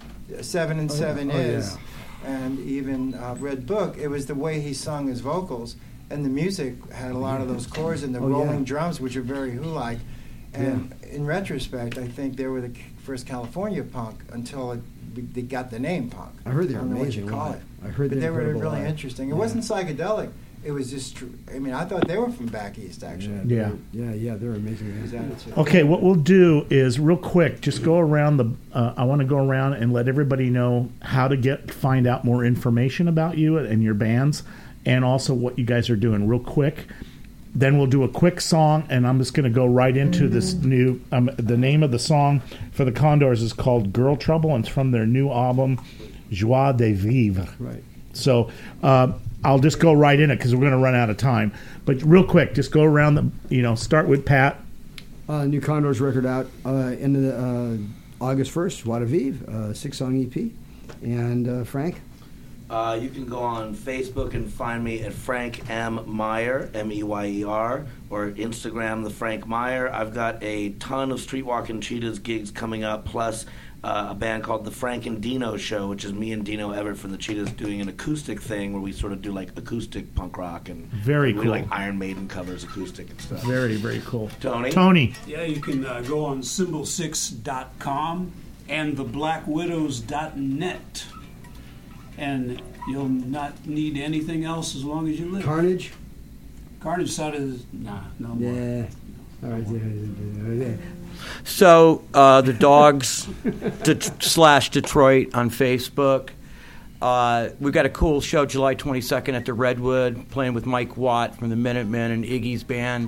Seven and Oh, Seven yeah. Oh, is, and even uh, Red Book. It was the way he sung his vocals, and the music had a lot of those chords and the Oh, yeah. rolling drums, which are very Who-like. And in retrospect, I think they were the first California punk until it, they got the name punk. I heard they were don't know what amazing you call live. it. I heard but they they were were incredible really live. interesting. It Yeah. wasn't psychedelic. It was just true. I mean, I thought they were from back east, actually. Yeah. Yeah, yeah, they're amazing. Is that it? Okay, what we'll do is real quick, just go around the. Uh, I want to go around and let everybody know how to get find out more information about you and your bands, and also what you guys are doing. Real quick, then we'll do a quick song, and I'm just going to go right into this new. Um, the name of the song for the Condors is called "Girl Trouble," and it's from their new album, Joie de Vivre. Right. So uh, I'll just go right in it because we're going to run out of time. But real quick, just go around the. You know, start with Pat. Uh, new Condors record out uh, in the, uh, August first, Joie de Vivre, uh, six-song E P. And uh, Frank? Uh, you can go on Facebook and find me at Frank M. Meyer, M E Y E R, or Instagram, the Frank Meyer. I've got a ton of Streetwalking Cheetahs gigs coming up, plus uh, a band called the Frank and Dino Show, which is me and Dino Everett from the Cheetahs doing an acoustic thing where we sort of do like acoustic punk rock and Very we cool. like Iron Maiden covers acoustic and stuff. Very, very cool. Tony? Tony. Yeah, you can uh, go on symbol six dot com and the black widows dot net. And you'll not need anything else as long as you live. Carnage? Carnage side is, nah, no more. Yeah. All right. yeah, yeah, yeah. So uh, the Dogs de- slash Detroit on Facebook. Uh, we've got a cool show July twenty-second at the Redwood, playing with Mike Watt from the Minutemen and Iggy's band.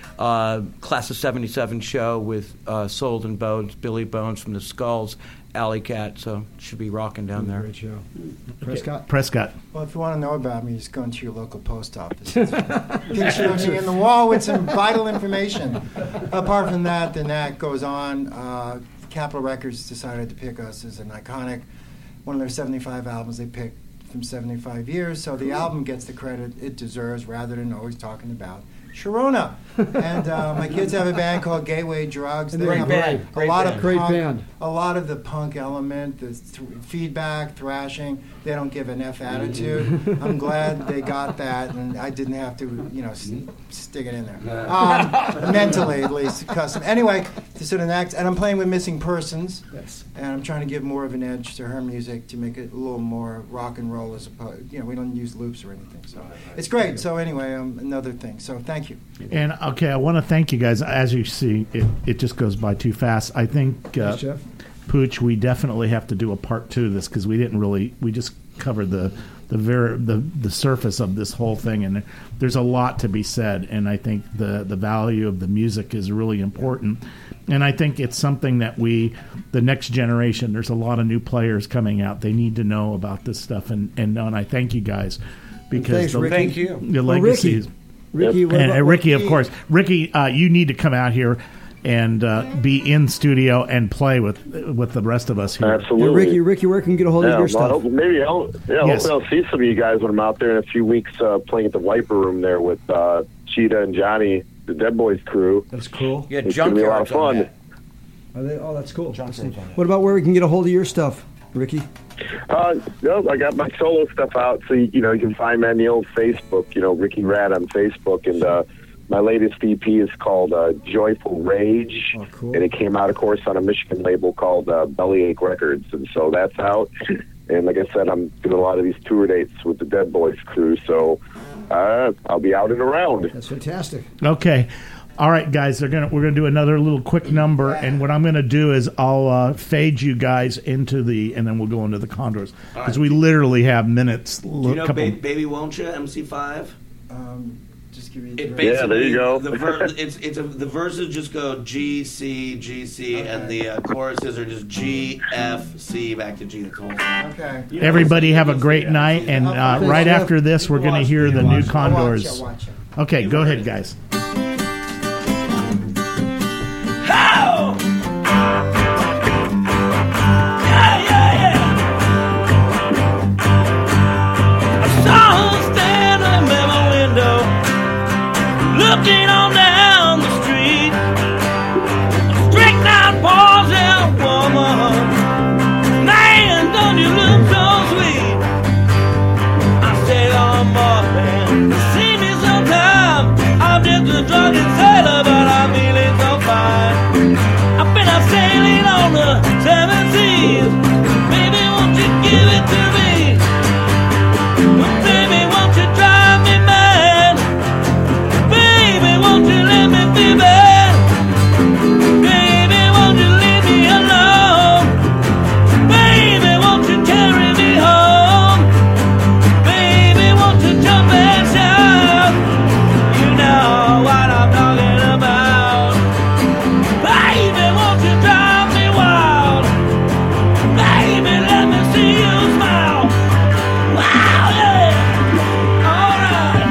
Uh, Class of seventy-seven show with uh, Sold and Bones, Billy Bones from the Skulls, Alley Cat. So should be rocking down there. Great show. Prescott? Prescott. Well, if you want to know about me, just go into your local post office. Picture of me in the wall with some vital information. Apart from that, the N A C goes on. Uh, Capitol Records decided to pick us as an iconic, one of their seventy-five albums they picked from seventy-five years. So the album gets the credit it deserves rather than always talking about Sharona. And uh, my kids have a band called Gateway Drugs. They Great have band. A, Great lot band. of Great punk, band. a lot of the punk element, the th- feedback, thrashing. They don't give an F attitude. I'm glad they got that, and I didn't have to, you know, s- stick it in there. Um, mentally, at least, custom. Anyway, to sort of next, and I'm playing with Missing Persons, Yes. and I'm trying to give more of an edge to her music to make it a little more rock and roll as opposed. You know, we don't use loops or anything, so it's great. So anyway, um, another thing. So thank you. And okay, I want to thank you guys. As you see, it, it just goes by too fast. I think, uh, Thanks, Jeff. Pooch, we definitely have to do a part two of this because we didn't really. We just covered the the very the, the surface of this whole thing, and there's a lot to be said. And I think the the value of the music is really important. And I think it's something that we, the next generation, there's a lot of new players coming out. They need to know about this stuff, and and, and I thank you guys because thanks, the, Ricky. Thank you. the Well, legacy. Ricky. Ricky, what And about- uh, Ricky, of course, Ricky, uh, you need to come out here and uh, be in studio and play with with the rest of us here. Yeah, Absolutely. Ricky, Ricky, where can we get a hold Yeah, of your well, I stuff? hope- maybe I'll, yeah, Yes. hopefully I'll see some of you guys when I'm out there in a few weeks uh, playing at the Viper Room there with uh, Cheetah and Johnny, the Dead Boys crew. That's cool. Yeah, It's gonna be a lot of Junkyard's on fun. that. Are they, oh, that's cool. Junkyard's on that. What about where we can get a hold of your stuff, Ricky? Uh, no, I got my solo stuff out, so you, you know you can find me on the old Facebook. You know, Ricky Rad on Facebook, and uh, my latest E P is called uh, Joyful Rage, Oh, cool. and it came out, of course, on a Michigan label called uh, Bellyache Records, and so that's out. And like I said, I'm doing a lot of these tour dates with the Dead Boys crew, so uh, I'll be out and around. That's fantastic. Okay. All right, guys, they're gonna we're gonna do another little quick number, and what I'm gonna do is I'll uh, fade you guys into the, and then we'll go into the Condors because right. we literally have minutes. Do you know couple, ba- Baby Won't Ya, M C five? Um, just give me the It verse. Yeah, there you go. The ver- it's it's a, the verses just go G C G C, Okay. and the uh, choruses are just G F C back to G. The whole thing. Okay. You know, Everybody have a you'll see great that. night, and uh, Thanks, right Jeff. after this, we're gonna hear the new Condors. I'll watch it. Okay, go ahead, guys. How? Yeah, yeah, yeah. I saw her standing by my window, looking on down the street. A strict-out boys woman. Man, don't you look so sweet? I say, oh, man, see me sometime. I'm just a drunken sailor, but I'm feeling so fine. I've been out sailing on the seven seas. Baby, won't you give it to me? Baby, won't you drive me mad? Baby, won't you let me be bad? Baby, won't you leave me alone? Baby, won't you carry me home? Baby, won't you jump and shout? You know what I'm talking about. Baby, won't you drive me wild? Baby, let me see you smile. Wow, yeah. All right.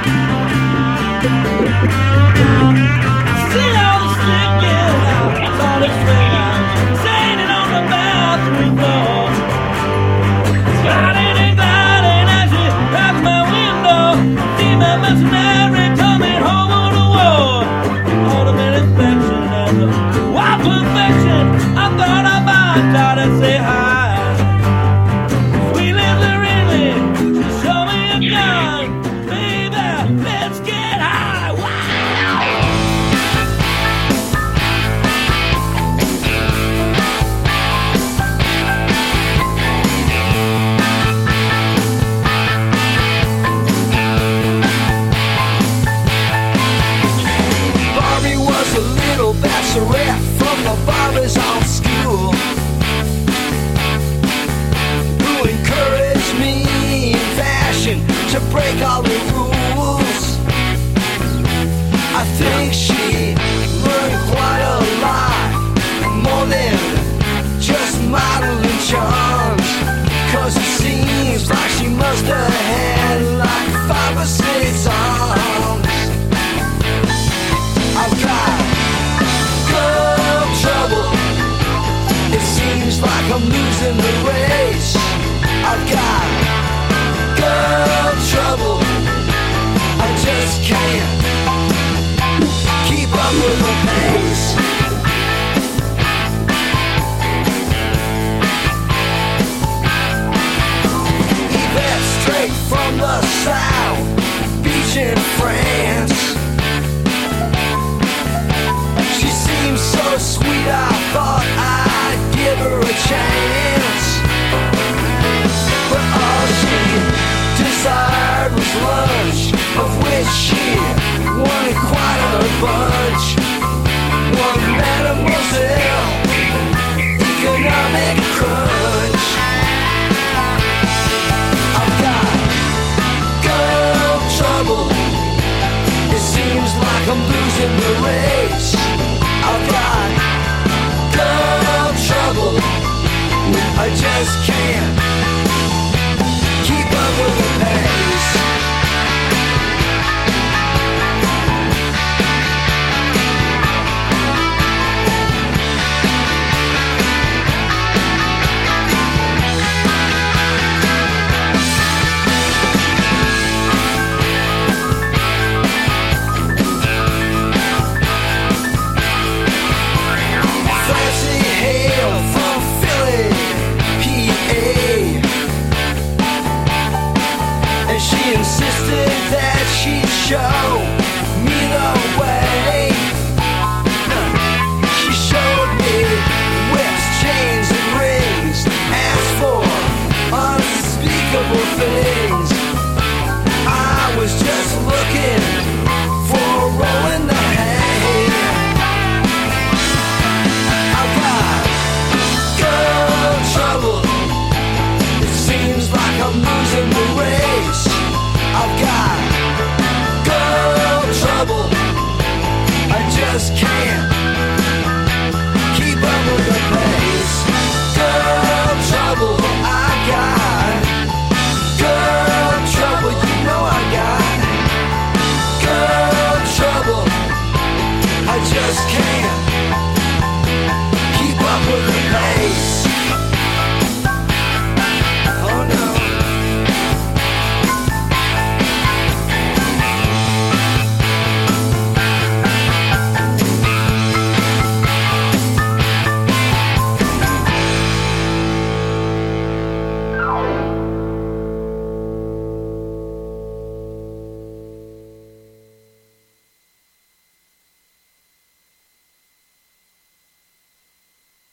I see all the sticking out. It's all the string out. Standing on the bathroom floor. Sliding and gliding as she passed my window. See my mercenary coming home on the war. Ultimate inspection and the wild perfection. I thought I might try to say hi. Sweet little Ridley, she showed me a gun. Baby, let's get high. Wow. Barbie was a little bachelorette from the barbers on school, who encouraged me in fashion to break all the rules. I think she learned quite a lot, more than just modeling charms, cause it seems like she must have had like five or six arms. I've got girl trouble. It seems like I'm losing the race. I've got girl trouble. I just can't keep up with the pace. Yvette straight from the south, beach in France. She seemed so sweet, I thought I'd give her a chance. But all she desired was lunch, of which she wanted quite a bunch. One mademoiselle, economic crunch. I've got girl trouble. It seems like I'm losing the race.